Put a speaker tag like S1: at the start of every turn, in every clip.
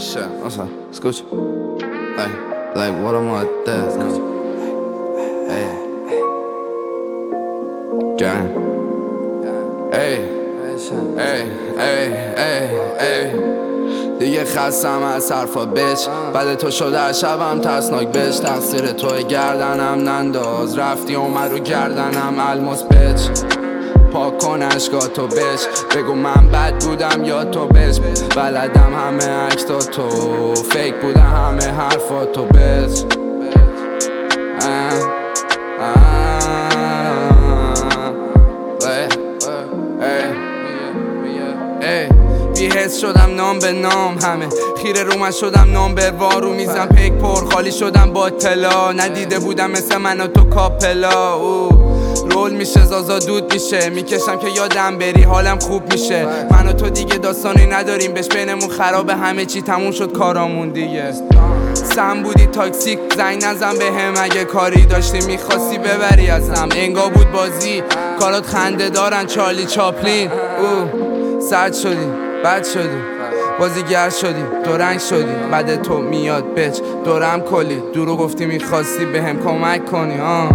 S1: shit, what's up? Escucha. Like what am I there? Escucha. Hey. Gang. ای دیگه خستم از حرفا بچ بعد تو شده از شبم ترسناک بچ تقصیر توی گردنم ننداز رفتی اومد رو گردنم الماس بچ پاک کن اشکا تو بچ بگو من بد بودم یا تو بچ بلدم همه اکتا تو فیک بودم همه حرفا تو بچ بی‌حس شدم نام به نام همه خیره رو من شدم نام به وارو میزم پیک پر خالی شدم با طلا ندیده بودم مثل من و تو کاپلا رول میشه زازا دود میشه میکشم که یادم بری حالم خوب میشه من و تو دیگه داستانی نداریم بهش بینمون خرابه همه چی تموم شد کارامون دیگه سم بودی تاکسیک زنگ نزن به هم اگه کاری داشتی میخواستی ببری ازم انگا بود بازی کارات خنده دارن چارلی چاپلین سرد شدی بد شدی بازیگر شدی دو رنگ شدی بعد تو میاد بچ دورم کلی دورو گفتی میخواستی به هم کمک کنی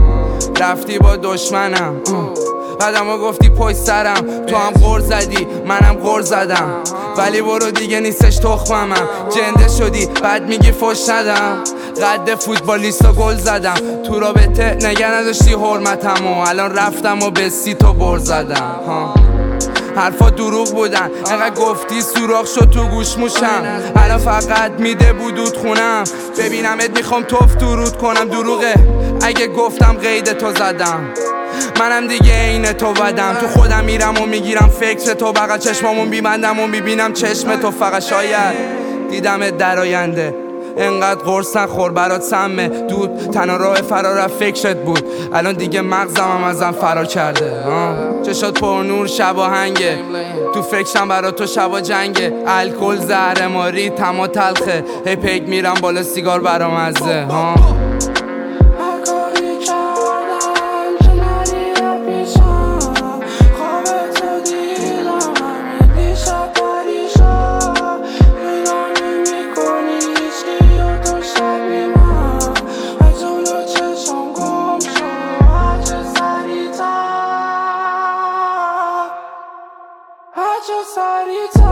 S1: رفتی با دشمنم بعدم گفتی پشت سرم تو هم غر زدی منم غر زدم ولی برو دیگه نیستش تخممم جنده شدی بعد میگی فش ندم قد فوتبالیستا گل زدم تو رابطه نگه نداشتی حرمتم و الان رفتم و به سی تو بر زدم حرفا دروغ بودن انقدر گفتی سوراخ شد تو گوش موشم الان فقط میده بودود خونم ببینمت میخوام توف درود کنم دروغه اگه گفتم قید تو زدم منم دیگه عین تو بدم تو خودم میرم و میگیرم فکر تو بغل چشمامون بیبندم و میبینم چشم تو فقط شاید دیدمت در آینده انقدر قرص نخور برات سمه دود تنها راه فرار فکرت بود الان دیگه مغزم هم ازم فرار کرده چشات پر نور شب آهنگه تو فکرشم برات تو شبا جنگه الکل زهر ماری تما تلخه هی پیک میرم بالا سیگار برامزه
S2: Just